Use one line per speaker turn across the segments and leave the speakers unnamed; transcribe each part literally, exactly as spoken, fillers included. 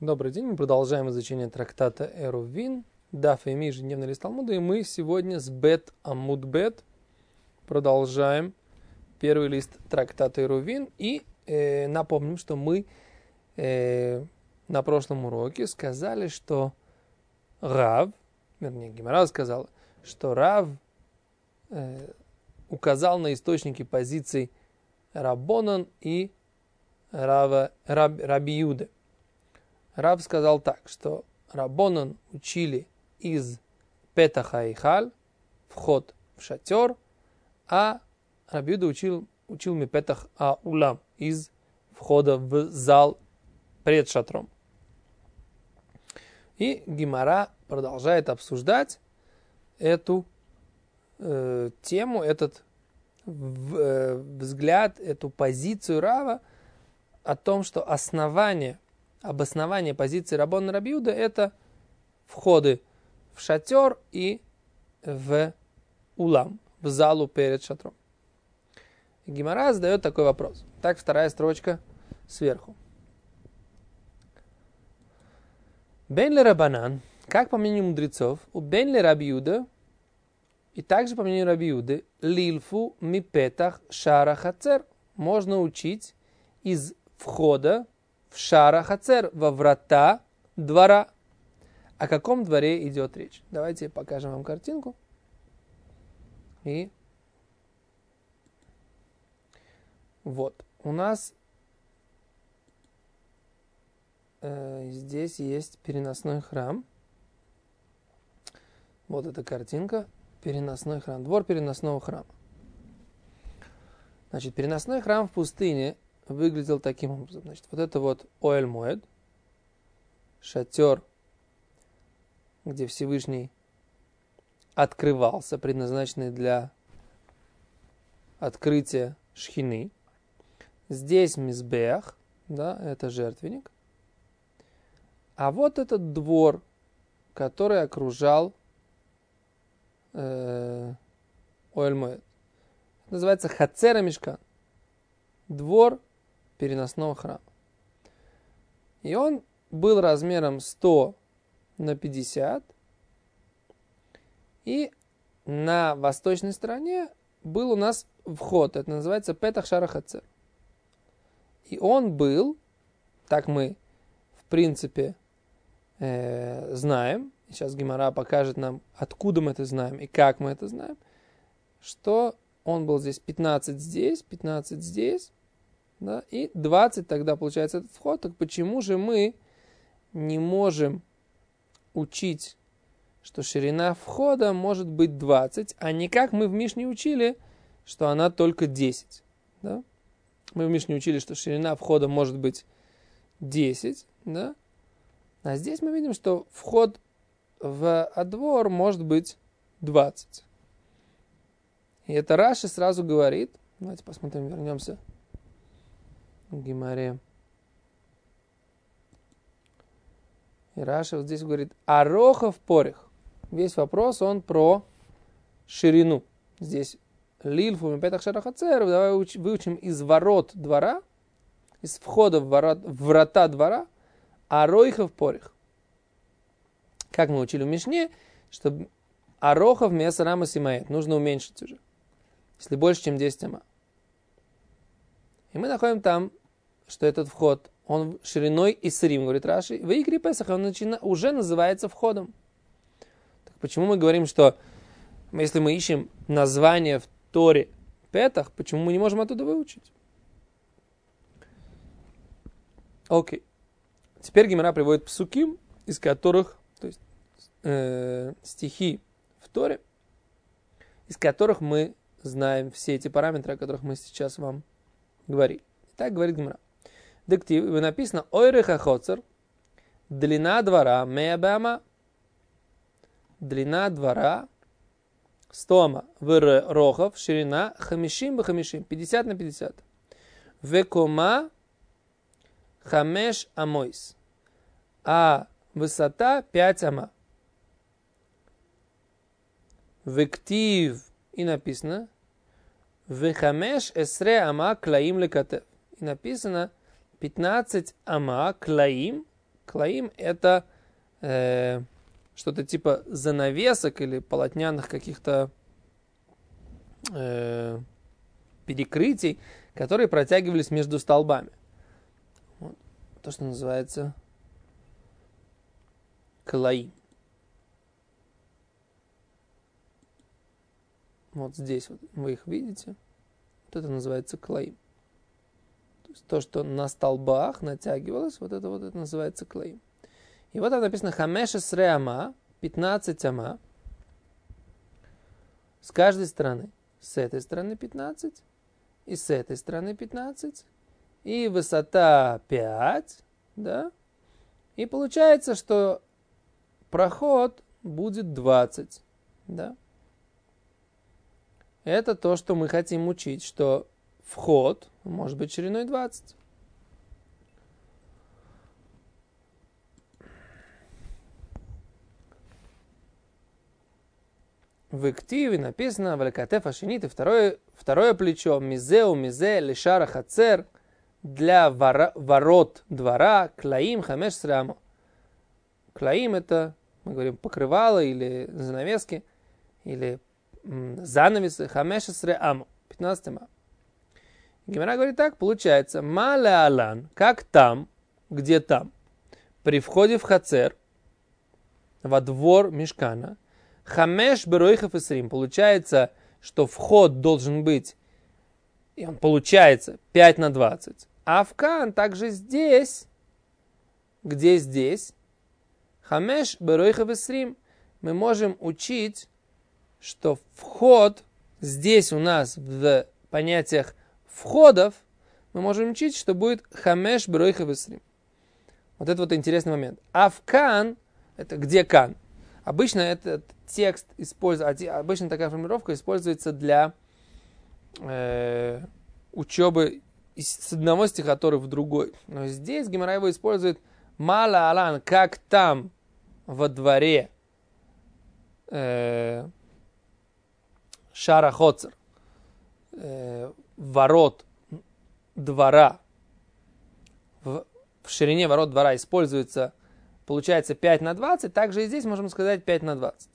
Добрый день, мы продолжаем изучение трактата Эрувин, Даф и Ми, ежедневный лист Талмуда, и мы сегодня с Бет Амуд Бет продолжаем первый лист трактата Эрувин, и э, напомним, что мы э, на прошлом уроке сказали, что Рав, вернее, Гемара сказала, что Рав э, указал на источники позиций Рабонан и Рава, Раб, Раби Юде. Рав сказал так, что Рабонан учили из Петаха и Халь, вход в шатер, а Раби Юда учил, учил Мипетах а Улам, из входа в зал пред шатром. И Гемара продолжает обсуждать эту э, тему, этот в, э, взгляд, эту позицию Рава о том, что основание Обоснование позиции Раббона Раби Юда – это входы в шатер и в улам, в залу перед шатром. Гемара задает такой вопрос. Так, вторая строчка сверху. Бен ле Рабанан, как по мнению мудрецов, у Бен ле Раби Юда, и также по мнению Раби Юды, лильфу ми петах шара хацер, можно учить из входа в шара хацер, во врата двора. О каком дворе идет речь? Давайте покажем вам картинку. И вот, у нас э, здесь есть переносной храм. Вот эта картинка, переносной храм, двор переносного храма. Значит, переносной храм в пустыне выглядел таким образом. Значит, вот это вот Оэль-Моэд, шатер, где Всевышний открывался, предназначенный для открытия шхины. Здесь Мизбеах, да, это жертвенник. А вот этот двор, который окружал э, Оэль-Моэд. Называется Хацер Мишкан. Двор переносного храма. И он был размером сто на пятьдесят. И на восточной стороне был у нас вход. Это называется Петах Шара Хацер. И он был, так мы в принципе э, знаем, сейчас Гемара покажет нам, откуда мы это знаем и как мы это знаем, что он был здесь пятнадцать здесь, пятнадцать здесь, да, и двадцать тогда получается этот вход. Так почему же мы не можем учить, что ширина входа может быть двадцать, а не как мы в Мишне учили, что она только десять. Да? Мы в Мишне учили, что ширина входа может быть десять, да? А здесь мы видим, что вход в двор может быть двадцать. И это Раши сразу говорит, давайте посмотрим, вернемся к Гемаре. И Раши вот здесь говорит, арохов порих. Весь вопрос, он про ширину. Здесь лильфу мипетах шара хацер, давай выучим из ворот двора, из входа в, ворот, в врата двора, арохов порих. Как мы учили в Мишне, что арохов вместо рама симаэт нужно уменьшить уже, если больше, чем десять ама. И мы находим там, что этот вход, он шириной исрим, говорит Раши, в Икре Песах он начина, уже называется входом. Так почему мы говорим, что если мы ищем название в Торе Петах, почему мы не можем оттуда выучить? Окей. Теперь Гемара приводит псуким, из которых, то есть э, стихи в Торе, из которых мы знаем все эти параметры, о которых мы сейчас вам говорили. Так говорит Гемара. Дектив, написано Ойреха Хоцер, длина двора меабама, длина двора сто ама, в рохов, ширина хамишим бахамишим, пятьдесят на пятьдесят. Векома хамеш амойс, а высота пять ама. Вектив, и написано вехамеш эсре ама клаим лекатев. И написано пятнадцать ама клаим Клаим – это э, что-то типа занавесок или полотняных каких-то э, перекрытий, которые протягивались между столбами. Вот. То, что называется клаим. Вот здесь вот вы их видите. Вот это называется клаим. То есть то, что на столбах натягивалось, вот это вот это называется клаим. И вот там написано хамешесре ама, пятнадцать ама. С каждой стороны. С этой стороны пятнадцать. И с этой стороны пятнадцать. И высота пять. Да? И получается, что проход будет двадцать. Да? Это то, что мы хотим учить, что вход может быть шириной двадцать. В активе написано «Валякатеф ашинит» и второе, второе плечо «Мизеу мизе лишара хацер» для вора, ворот двора «Клаим хамеш срамо». «Клаим» — это, мы говорим, покрывало или занавески, или занавесы хамешесре аму, пятнадцать ама. Гемара говорит так, получается, маля алан, как там, где там, при входе в хацер, во двор мишкана, хамеш бероихов исрим, получается, что вход должен быть, и он получается пять на двадцать, а в кан также здесь, где здесь, хамеш бероихов исрим, мы можем учить, что вход здесь у нас в понятиях входов, мы можем учить, что будет хамеш бероихов исрим. Вот это вот интересный момент. А в кан, это где кан? Обычно этот текст используется, обычно такая формулировка используется для э, учебы с одного стихотора в другой. Но здесь Гемара его использует мала алан, как там во дворе э, Шара Хоцер, э, ворот двора, в, в ширине ворот двора используется, получается пять на двадцать, также и здесь можем сказать пять на двадцать.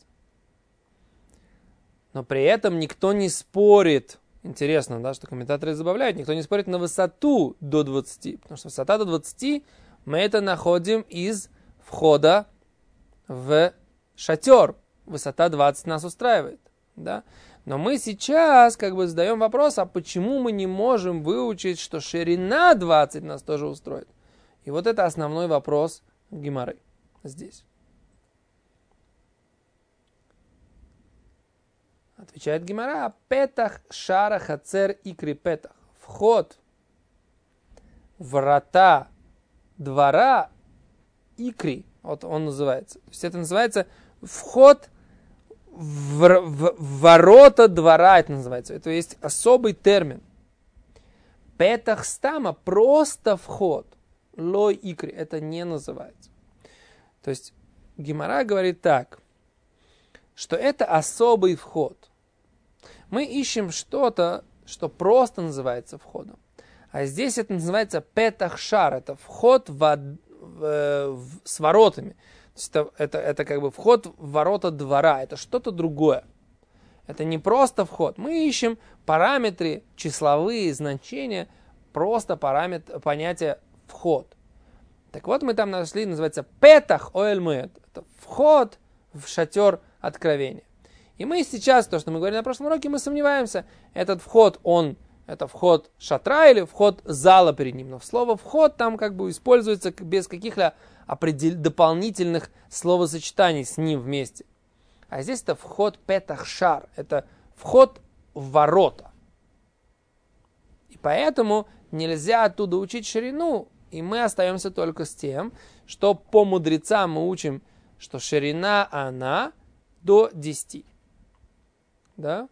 Но при этом никто не спорит, интересно, да, что комментаторы забавляют, никто не спорит на высоту до двадцати, потому что высота до двадцати мы это находим из входа в шатер. Высота двадцать нас устраивает, да. Но мы сейчас как бы задаем вопрос, а почему мы не можем выучить, что ширина двадцать нас тоже устроит? И вот это основной вопрос Гемары здесь. Отвечает Гемара, петах шара хацер икри петах. Вход, врата двора икри, вот он называется. То есть это называется вход В, в, в ворота двора, это называется. Это есть особый термин. Петах стама, просто вход. Лой икри, это не называется. То есть Гемара говорит так, что это особый вход. Мы ищем что-то, что просто называется входом. А здесь это называется петах шар, это вход в, в, в, с воротами. То есть это, это, это как бы вход в ворота двора, это что-то другое. Это не просто вход. Мы ищем параметры, числовые значения, просто параметр, понятие вход. Так вот мы там нашли, называется петах оэльмэд. Это вход в шатер откровения. И мы сейчас, то, что мы говорили на прошлом уроке, мы сомневаемся, этот вход, он, это вход шатра или вход зала перед ним. Но слово вход там как бы используется без каких-либо определ... дополнительных словосочетаний с ним вместе. А здесь это вход петах шар, это вход в ворота. И поэтому нельзя оттуда учить ширину, и мы остаемся только с тем, что по мудрецам мы учим, что ширина она до десяти. Да?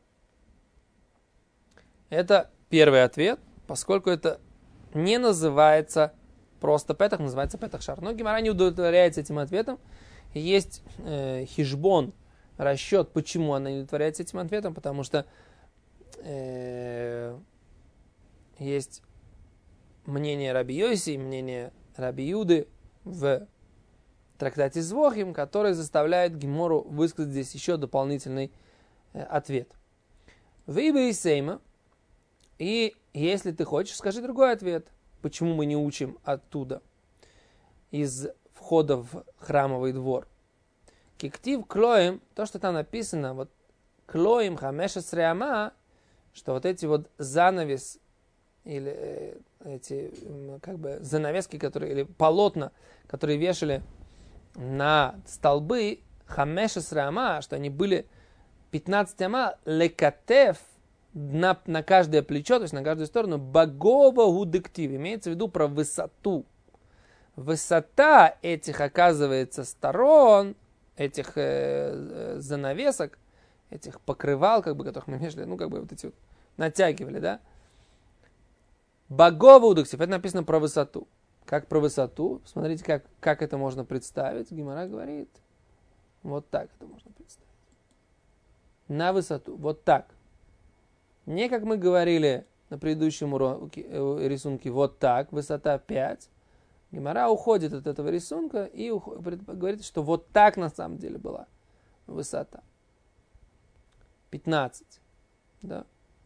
Это первый ответ, поскольку это не называется просто петах, называется петах шар. Но Гемара не удовлетворяется этим ответом. Есть э, хишбон, расчет, почему она не удовлетворяется этим ответом, потому что э, есть мнение Раби Йоси и мнение Раби Юды в трактате Звохим, который заставляет Гемору высказать здесь еще дополнительный э, ответ. Вейба и Сейма. И если ты хочешь, скажи другой ответ. Почему мы не учим оттуда, из входа в храмовый двор. Киктив клоим, то, что там написано, вот клоим хамеша среама, что вот эти вот занавес, или э, эти как бы занавески, которые, или полотна, которые вешали на столбы, хамеша среама, что они были пятнадцать ама, лекатев, на, на каждое плечо, то есть на каждую сторону, багова гудектив, имеется в виду про высоту. Высота этих, оказывается, сторон, этих э, занавесок, этих покрывал, как бы, которых мы вешали, ну, как бы вот эти вот натягивали, да. Багова гудектив, это написано про высоту. Как про высоту? Смотрите, как, как это можно представить. Гемара говорит, вот так это можно представить. На высоту, вот так. Не как мы говорили на предыдущем уроке, рисунке, вот так, высота пять. Гемара уходит от этого рисунка и уходит, говорит, что вот так на самом деле была высота. пятнадцать. Да?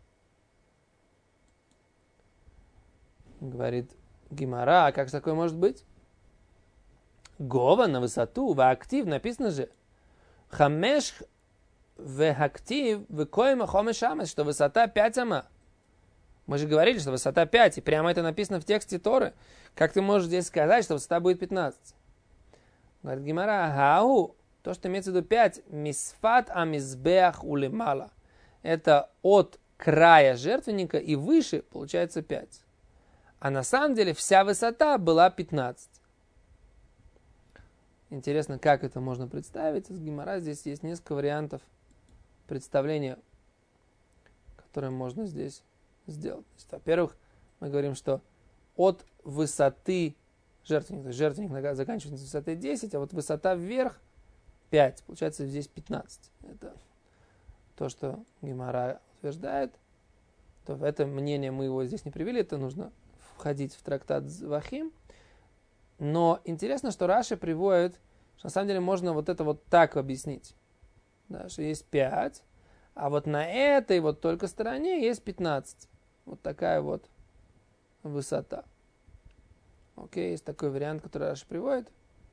Говорит Гемара, а как такое может быть? Гова на высоту, в актив написано же хамеш в актив в коима хомеш амес, что высота пять ама. Мы же говорили, что высота пять, и прямо это написано в тексте Торы. Как ты можешь здесь сказать, что высота будет пятнадцать? Говорит Гемара, гау, то, что имеется в виду пять, мисфат амизбеах улемала. Это от края жертвенника и выше получается пять. А на самом деле вся высота была пятнадцать. Интересно, как это можно представить. Из Гемара здесь есть несколько вариантов представления, которые можно здесь сделать. Есть, во-первых, мы говорим, что от высоты жертвенника, то есть жертвенник заканчивается с высотой десять, а вот высота вверх пять. Получается здесь пятнадцать. Это то, что Гемара утверждает. То в это мнение мы его здесь не привели, это нужно входить в трактат Звохим. Но интересно, что Раши приводит, что на самом деле можно вот это вот так объяснить. Да, что есть пять, а вот на этой вот только стороне есть пятнадцать. Вот такая вот высота. Окей, есть такой вариант, который Раши приводит.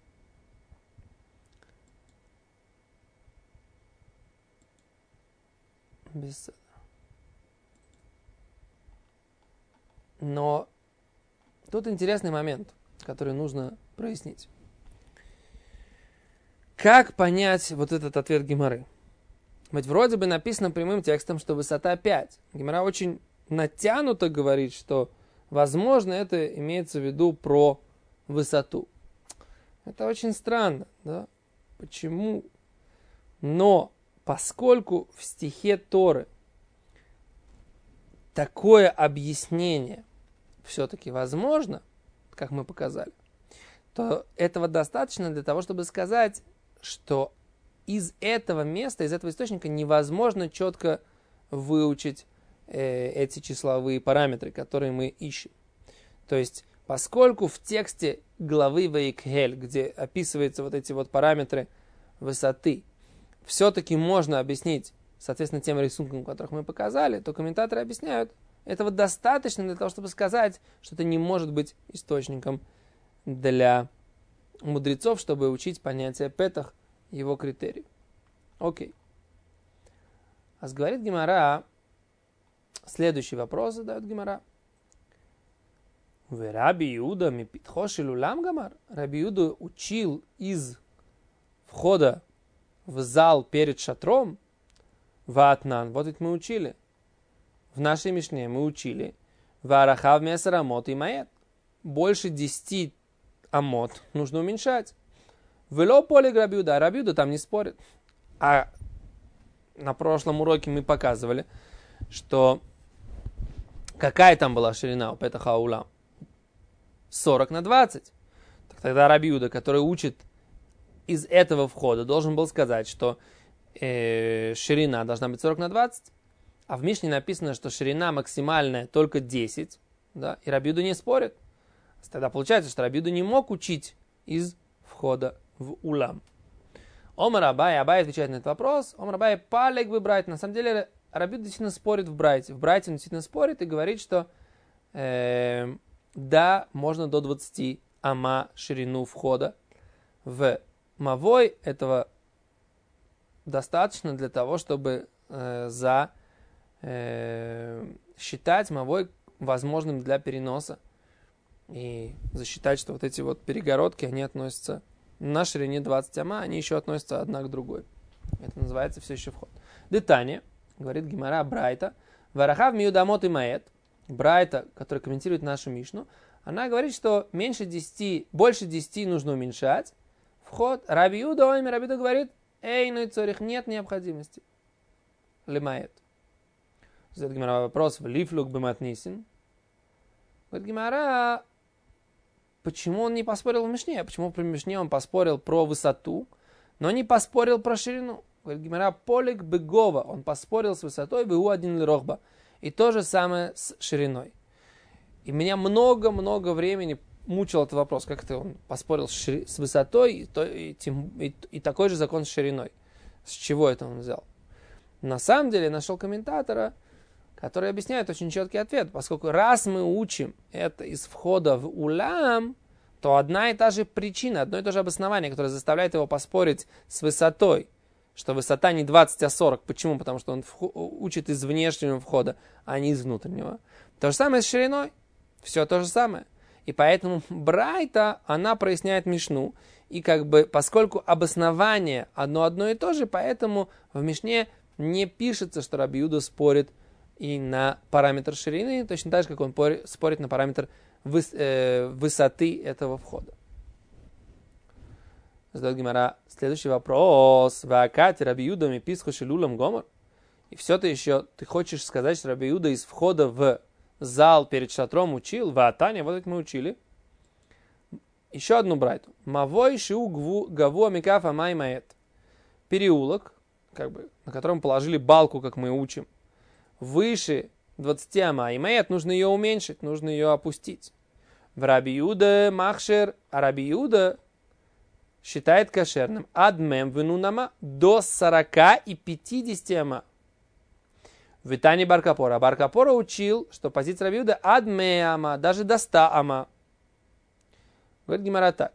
Без... Но тут интересный момент, который нужно прояснить. Как понять вот этот ответ Гемары? Ведь вроде бы написано прямым текстом, что высота пять. Гемара очень натянуто говорит, что, возможно, это имеется в виду про высоту. Это очень странно, да? Почему? Но поскольку в стихе Торы такое объяснение все-таки возможно, как мы показали, то этого достаточно для того, чтобы сказать, что из этого места, из этого источника невозможно четко выучить э, эти числовые параметры, которые мы ищем. То есть, поскольку в тексте главы Ваикхель, где описываются вот эти вот параметры высоты, все-таки можно объяснить, соответственно, тем рисункам, которых мы показали, то комментаторы объясняют, этого достаточно для того, чтобы сказать, что это не может быть источником для мудрецов, чтобы учить понятие петах, его критерий. Окей. А говорит Гемара, следующий вопрос задает Гемара. Раби Иуда мипитхоши лулам гамар. Раби Иуда учил из входа в зал перед шатром ватнан. Вот это мы учили. В нашей Мишне мы учили варахав месар амот и маэт. Больше десяти амот нужно уменьшать. Вело поле Раби Иуда. Раби Иуда там не спорит. А на прошлом уроке мы показывали, что какая там была ширина у Петаха Улам? сорок на двадцать. Так тогда Раби Иуда, который учит из этого входа, должен был сказать, что э, ширина должна быть сорок на двадцать, а в Мишне написано, что ширина максимальная только десять, да, и Раби Иуда не спорит. Тогда получается, что Раби Иуда не мог учить из входа в улам. Омар Абай, Абай отвечает на этот вопрос. Омар Абай, палек бы брайт. На самом деле, Раби Иуда действительно спорит в брайте. В брайте он действительно спорит и говорит, что э, да, можно до двадцати ама ширину входа. В мавой этого достаточно для того, чтобы э, за э, считать мавой возможным для переноса и засчитать, что вот эти вот перегородки, они относятся на ширине двадцать ама, они еще относятся одна к другой. Это называется все еще вход. Детание, говорит Гемара Брайта, варахав миюдамот и маэт, Брайта, который комментирует нашу Мишну, она говорит, что меньше десяти, больше десяти нужно уменьшать вход. Раби Иуда, Раби Иуда говорит, эй, ну и цорих, нет необходимости. Лемаэт. Задает Гемара вопрос, в лифлук бематнисин. Говорит Гемара, почему он не поспорил в Мишне? Почему при Мишне он поспорил про высоту, но не поспорил про ширину? Говорит Гемара, полик бегова, он поспорил с высотой, бегу один лирохба. И то же самое с шириной. И меня много-много времени мучил этот вопрос, как это он поспорил с, шири... с высотой и, то, и, тем... и, и такой же закон с шириной. С чего это он взял? На самом деле я нашел комментатора, который объясняет очень четкий ответ. Поскольку раз мы учим это из входа в улам, то одна и та же причина, одно и то же обоснование, которое заставляет его поспорить с высотой, что высота не двадцать, а сорок. Почему? Потому что он вху- учит из внешнего входа, а не из внутреннего. То же самое с шириной. Все то же самое. И поэтому Брайта, она проясняет Мишну. И как бы, поскольку обоснование одно одно и то же, поэтому в Мишне не пишется, что Раби Иуда спорит и на параметр ширины, точно так же, как он спорит на параметр выс- э, высоты этого входа. Задает Гемара следующий вопрос. Ваакати Раби Иуда миписху шелулам гомор. И все-то еще ты хочешь сказать, что Раби Иуда из входа в зал перед шатром учил? Ваатане, вот это мы учили. Еще одну брайту. Мавой шиу гаву амикаф амай маэт. Переулок, как бы, на котором положили балку, как мы учим, выше двадцати ама. И маэт, нужно ее уменьшить, нужно ее опустить. В Раби Иуда махшер, а Раби Иуда считает кошерным адмем венунама до сорока и пятидесяти ама. В Итане Баркапора. Баркапора учил, что позиция Раби Иуда адме ама, даже до ста ама. Говорит Гемара так.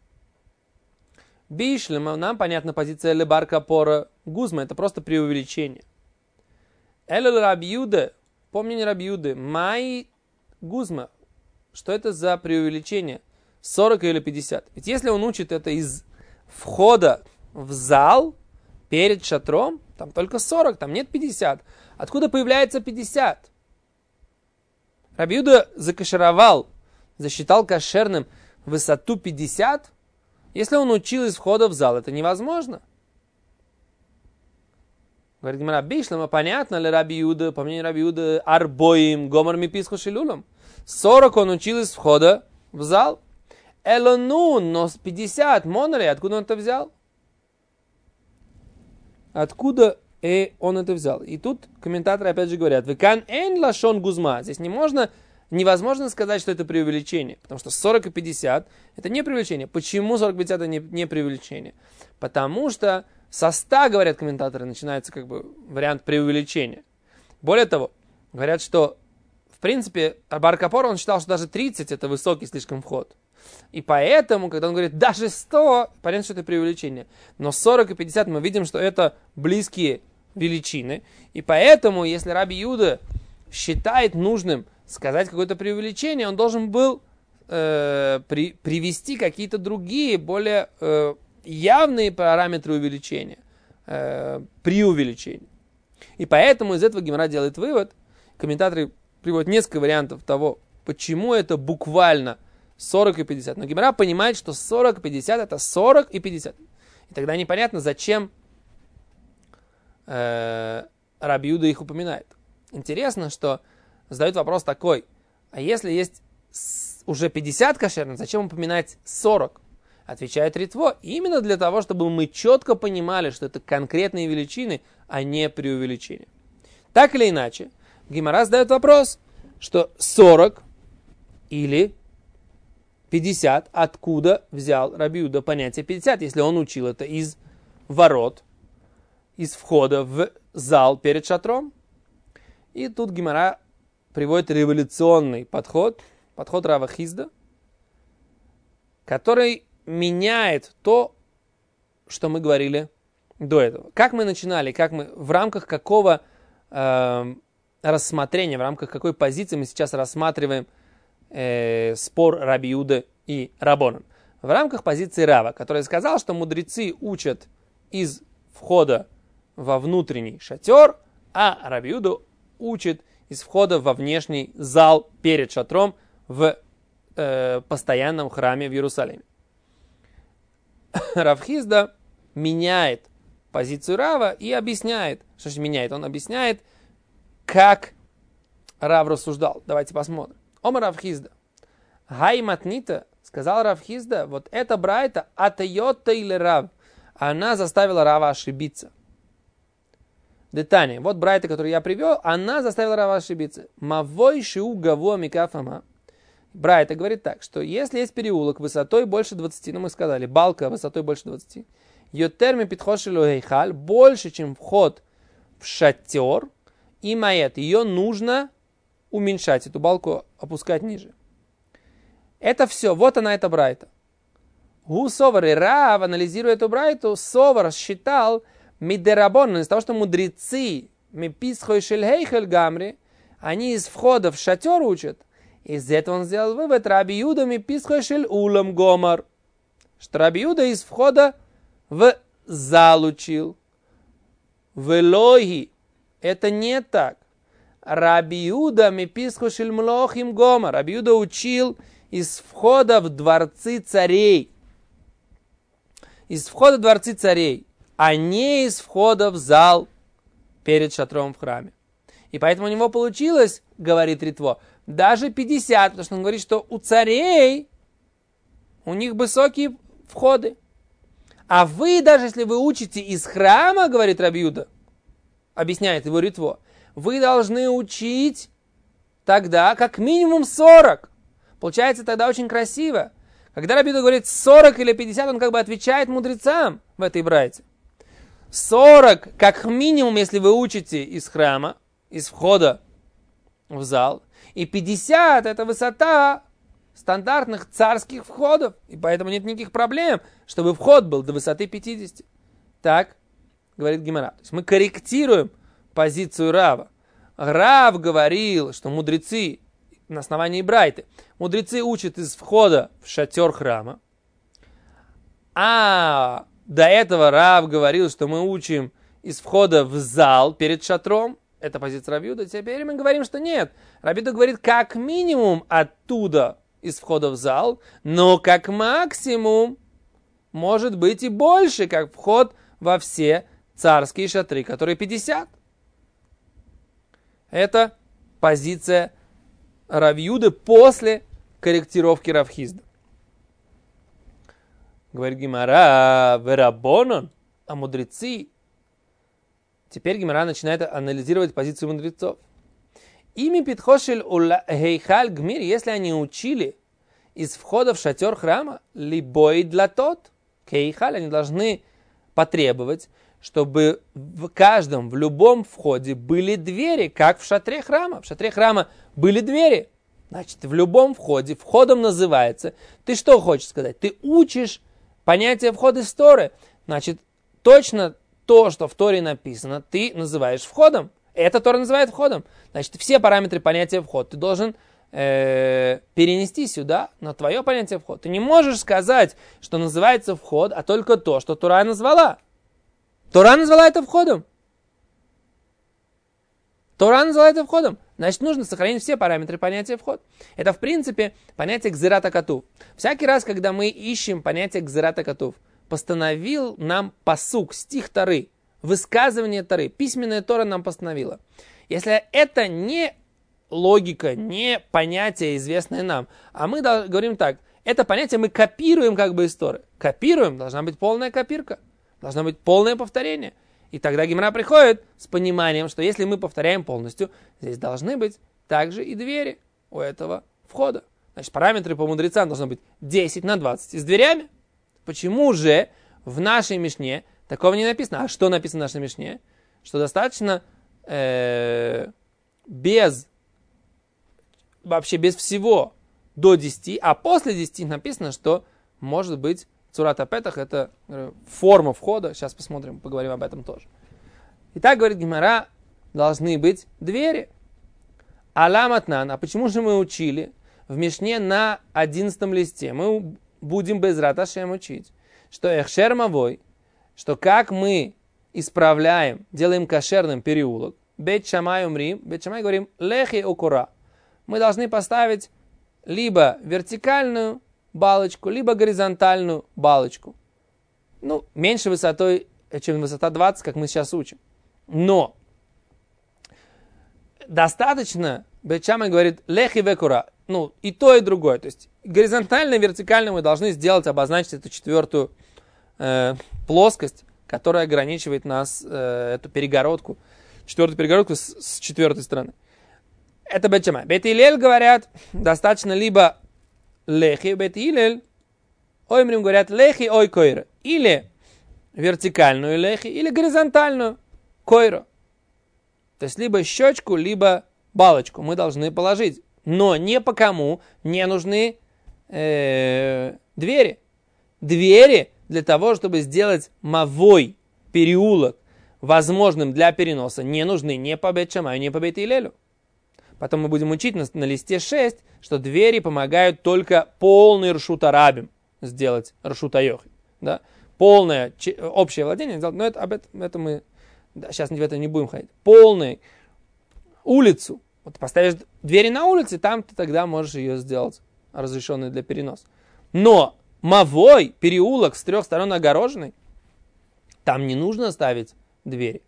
Бишлема, нам понятна позиция Ле Баркапора. Гузма, это просто преувеличение. Элел Раби Иуда, помни Раби Иуды, май гузма, что это за преувеличение? сорок или пятьдесят. Ведь если он учит это из входа в зал перед шатром, там только сорок, там нет пятьдесят. Откуда появляется пятьдесят? Раби Иуда закашировал, засчитал кошерным высоту пятьдесят. Если он учил из входа в зал, это невозможно. Говорит Гемара, бишлема, понятно ли Раби Иуда, по мнению Раби Иуда, арбоим гомор миписху шелулам. сорок он учил из входа в зал. Элонун, но с пятьдесят, моноли, откуда он это взял? Откуда э, он это взял? И тут комментаторы опять же говорят, векан эн лашон гузма. Здесь не можно, невозможно сказать, что это преувеличение, потому что сорок и пятьдесят это не преувеличение. Почему сорок и пятьдесят это не, не преувеличение? Потому что со ста, говорят комментаторы, начинается как бы вариант преувеличения. Более того, говорят, что в принципе Бар-Капор, он считал, что даже тридцать это высокий слишком вход. И поэтому, когда он говорит даже сто, понятно, что это преувеличение. Но сорок и пятьдесят мы видим, что это близкие величины. И поэтому, если Раби Иуда считает нужным сказать какое-то преувеличение, он должен был э, при, привести какие-то другие, более э, явные параметры увеличения, э, при увеличении. И поэтому из этого Гемара делает вывод. Комментаторы приводят несколько вариантов того, почему это буквально сорок и пятьдесят. Но Гемара понимает, что сорок и пятьдесят это сорок и пятьдесят. И тогда непонятно, зачем э, Раби Иуда их упоминает. Интересно, что задают вопрос такой. А если есть уже пятьдесят кошерных, зачем упоминать сорок? Отвечает Ритво. Именно для того, чтобы мы четко понимали, что это конкретные величины, а не преувеличения. Так или иначе, Гемара задает вопрос, что сорок или пятьдесят, откуда взял Раби Иуда понятие пятьдесят, если он учил это из ворот, из входа в зал перед шатром. И тут Гемара приводит революционный подход, подход Рава Хизда, который меняет то, что мы говорили до этого. Как мы начинали, как мы, в рамках какого э, рассмотрения, в рамках какой позиции мы сейчас рассматриваем э, спор Раби Иуды и Рабонан. В рамках позиции Рава, который сказал, что мудрецы учат из входа во внутренний шатер, а Раби Иуда учит из входа во внешний зал перед шатром в э, постоянном храме в Иерусалиме. Рав Хизда меняет позицию Рава и объясняет, что же меняет, он объясняет, как Рав рассуждал. Давайте посмотрим. Омар Рав Хизда. Хай матнита, сказал Рав Хизда, вот эта брайта атайота или Рав, она заставила Рава ошибиться. Детание. Вот брайта, которую я привел, она заставила Рава ошибиться. Мавой шиу гаво микафама. Брайта говорит так, что если есть переулок высотой больше двадцати, ну мы сказали, балка высотой больше двадцати, йотерми питхошилу гейхаль, больше, чем вход в шатер, и маэт, ее нужно уменьшать, эту балку опускать ниже. Это все, вот она, эта брайта. Гу совар и Рав, анализируя эту брайту, совар считал мидерабон, из того, что мудрецы, миписхой шельхейхель гамри, они из входа в шатер учат. Из этого он сделал вывод, Раби Иуда миписхой шель улам гомар, что Раби Иуда из входа в зал учил. Велоги, это не так. Раби Иуда миписхой шель млохим гомар, Раби Иуда учил из входа в дворцы царей. Из входа в дворцы царей, а не из входа в зал перед шатром в храме. И поэтому у него получилось, говорит Ритво, даже пятьдесят, потому что он говорит, что у царей, у них высокие входы. А вы, даже если вы учите из храма, говорит Раби Иуда, объясняет его Ритво, вы должны учить тогда как минимум сорок. Получается тогда очень красиво. Когда Раби Иуда говорит сорок или пятьдесят, он как бы отвечает мудрецам в этой брайте. сорок как минимум, если вы учите из храма, из входа в зал. И пятьдесят это высота стандартных царских входов. И поэтому нет никаких проблем, чтобы вход был до высоты пятидесяти. Так говорит Гемара. То есть мы корректируем позицию Рава. Рав говорил, что мудрецы на основании брайты, мудрецы учат из входа в шатер храма. А до этого Рав говорил, что мы учим из входа в зал перед шатром. Это позиция Раби Иуда. Теперь мы говорим, что нет. Раби Иуда говорит, как минимум оттуда из входа в зал, но как максимум может быть и больше, как вход во все царские шатры, которые пятьдесят. Это позиция Раби Иуды после корректировки Рав Хизда. Говорит Гемара, верабонон, а мудрецы. Теперь Гемара начинает анализировать позицию мудрецов. Ими питхошель гейхаль гмир, если они учили из входа в шатер храма, либо для тот, гейхаль, они должны потребовать, чтобы в каждом, в любом входе были двери, как в шатре храма. В шатре храма были двери. Значит, в любом входе, входом называется. Ты что хочешь сказать? Ты учишь понятие входа из Торы. Значит, точно то, что в Торе написано, ты называешь входом. Это Тора называет входом. Значит, все параметры понятия вход ты должен э, перенести сюда, на твое понятие вход. Ты не можешь сказать, что называется вход, а только то, что Тора назвала. Тора назвала это входом. Тора назвала это входом. Значит, нужно сохранить все параметры понятия вход. Это, в принципе, понятие гзерат катув. Всякий раз, когда мы ищем понятие гзерат катув, постановил нам пасук, стих Торы, высказывание Торы, письменная Тора нам постановила. Если это не логика, не понятие, известное нам, а мы говорим так, это понятие мы копируем как бы из Торы. Копируем, должна быть полная копирка, должно быть полное повторение. И тогда Гемара приходит с пониманием, что если мы повторяем полностью, здесь должны быть также и двери у этого входа. Значит, параметры по мудрецам должны быть десять на двадцать. И с дверями. Почему же в нашей Мишне такого не написано? А что написано в нашей Мишне? Что достаточно э, без, вообще без всего до десяти, а после десяти написано, что может быть цурат апетах, это форма входа. Сейчас посмотрим, поговорим об этом тоже. Итак, говорит Гемара, должны быть двери. Аламатнан. А почему же мы учили в Мишне на одиннадцатом листе? Мы будем без раташем учить, что эхшер мавой, что как мы исправляем, делаем кошерным переулок. Бет Шамай умрим, Бет Шамай говорим лехи окура. Мы должны поставить либо вертикальную балочку, либо горизонтальную балочку. Ну, меньше высотой, чем высота двадцать, как мы сейчас учим. Но достаточно, Бет Шамай говорит лехи векура. Ну, и то, и другое. То есть горизонтально и вертикально мы должны сделать, обозначить эту четвертую э, плоскость, которая ограничивает нас, э, эту перегородку, четвертую перегородку с, с четвертой стороны. Это Бет Шамай. Бет Илель говорят, достаточно либо лехи, Бет Илель, оймрим говорят лехи, ой койра. Или вертикальную лехи, или горизонтальную койра. То есть либо щечку, либо балочку мы должны положить. Но не по кому не нужны э, двери. Двери для того, чтобы сделать мавой, переулок, возможным для переноса, не нужны ни по Бет Шамаю, ни по Бет Илелю. Потом мы будем учить на, на листе шесть, что двери помогают только полный ршут арабим сделать, ршут айохи. Да? Полное ч, общее владение, но это, об этом, это мы да, сейчас в это не будем ходить. Полную улицу. Вот поставишь двери на улице, там ты тогда можешь ее сделать разрешенной для переноса. Но мавой, переулок с трех сторон огороженный, там не нужно ставить двери.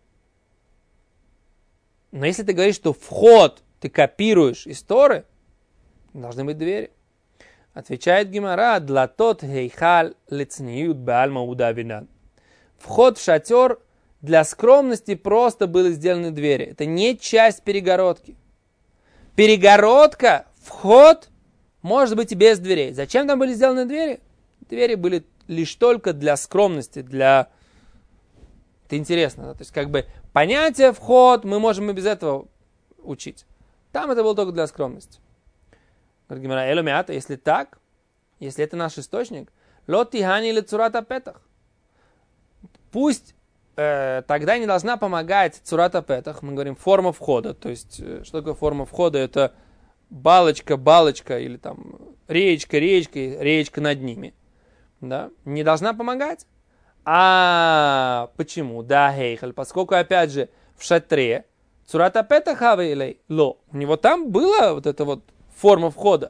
Но если ты говоришь, что вход ты копируешь из Торы, должны быть двери. Отвечает Гемара, длатот хейхал лецниют беальма удавинан. Вход в шатер для скромности просто были сделаны двери. Это не часть перегородки. Перегородка, вход, может быть и без дверей. Зачем там были сделаны двери? Двери были лишь только для скромности, для... Это интересно, да? То есть как бы понятие вход мы можем и без этого учить. Там это было только для скромности. Говорит Гемара, эломиата, если так, если это наш источник, лотихани или цурата петах. Пусть э, тогда не должна помогать цурата петах, мы говорим форма входа, то есть э, что такое форма входа, это балочка, балочка или там реечка, реечка, реечка над ними. Да? Не должна помогать. А почему? Да, хейхаль, поскольку опять же в шатре цурата петах хавейлей ло, у него там была вот эта вот форма входа.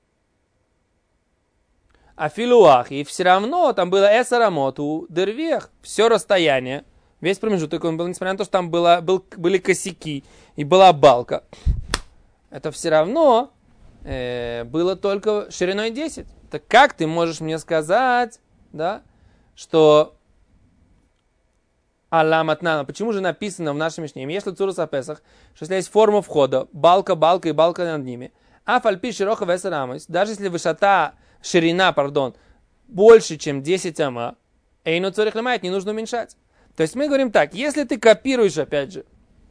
А филуах, и все равно там было эсарамот у дервех, все расстояние, весь промежуток он был, несмотря на то, что там было, был, были косяки и была балка, это все равно э, было только шириной десять. Так как ты можешь мне сказать, да, что Аллам атнана, почему же написано в нашем Мишне, если цурус апесах, что если есть форма входа, балка, балка и балка над ними, а фальпи широха весарамойс, даже если высота, ширина, пардон, больше, чем десять ама, эйну цорих лимает, не нужно уменьшать. То есть мы говорим так, если ты копируешь, опять же,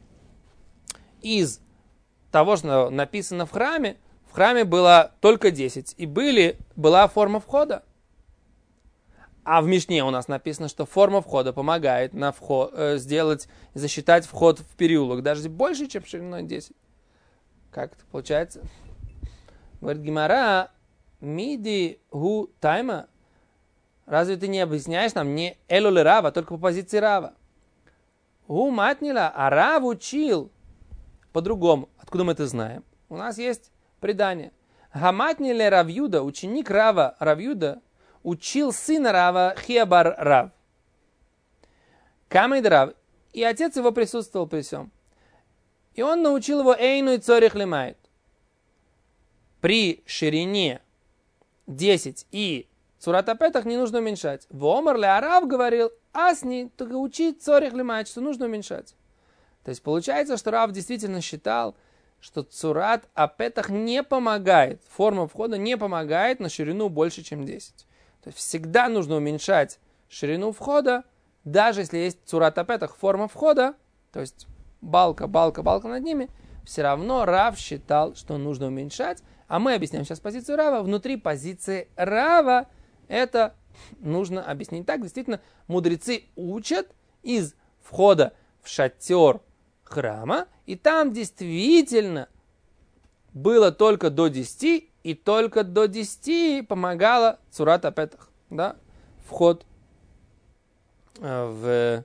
из того, что написано в храме, в храме было только десять, и были, была форма входа. А в Мишне у нас написано, что форма входа помогает на вход, э, сделать, засчитать вход в переулок, даже больше, чем шириной десять. Как это получается? Говорит Гемара, миди гу тайма. Разве ты не объясняешь нам не элоле рава, только по позиции рава? Гу матнила, а рав учил по-другому. Откуда мы это знаем? У нас есть предание. Гаматниле Равьюда, ученик Рава Равьюда, учил сына Рава Хиабар Рав. Камейд Рав. И отец его присутствовал при всем. И он научил его Эйну и Цорих Лимайт. При ширине десять и Цурат апетах не нужно уменьшать. Вомар ле Арав говорил, асни, только учить Цорих Лимайт, что нужно уменьшать. То есть получается, что Рав действительно считал что цурат апетах не помогает, форма входа не помогает на ширину больше, чем десять. То есть всегда нужно уменьшать ширину входа, даже если есть цурат апетах, форма входа, то есть балка, балка, балка над ними, все равно Рав считал, что нужно уменьшать. А мы объясняем сейчас позицию Рава. Внутри позиции Рава это нужно объяснить так. Действительно, мудрецы учат из входа в шатер храма, и там действительно было только до десяти, и только до десяти помогала цурат апетах, да, вход в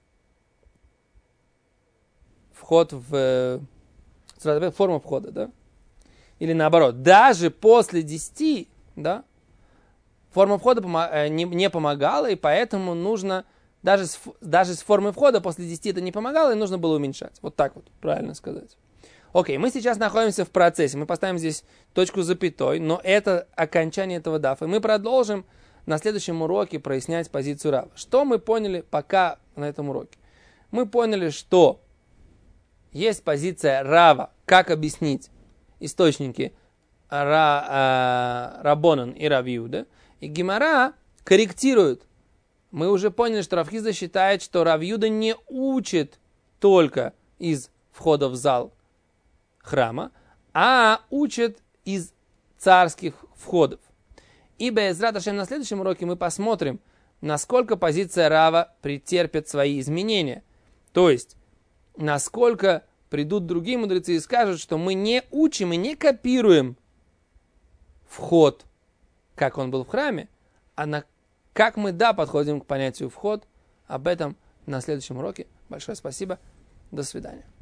вход в цурат апетах, форма входа, да, или наоборот, даже после десяти, да, форма входа не, не помогала, и поэтому нужно Даже с, даже с формой входа после десяти это не помогало, и нужно было уменьшать. Вот так вот, правильно сказать. Окей, мы сейчас находимся в процессе. Мы поставим здесь точку запятой, но это окончание этого дафа. И мы продолжим на следующем уроке прояснять позицию Рава. Что мы поняли пока на этом уроке? Мы поняли, что есть позиция Рава, как объяснить источники Ра, э, Рабонан и Рав Иуда, и Гемара корректирует. Мы уже поняли, что Рав Хизда считает, что Рав Юда не учит только из входа в зал храма, а учит из царских входов. И Бе'эзрат Ашем на следующем уроке мы посмотрим, насколько позиция Рава претерпит свои изменения. То есть, насколько придут другие мудрецы и скажут, что мы не учим и не копируем вход, как он был в храме, а на как мы, да, подходим к понятию вход. Об этом на следующем уроке. Большое спасибо. До свидания.